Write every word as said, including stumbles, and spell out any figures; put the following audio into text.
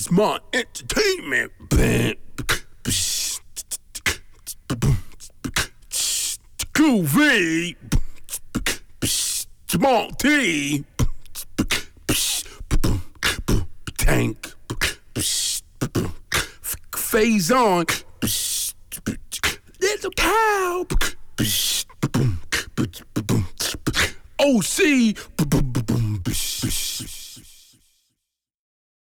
is my entertainment. Groovy. Small T. Tank. Phase on. Little cow. O C.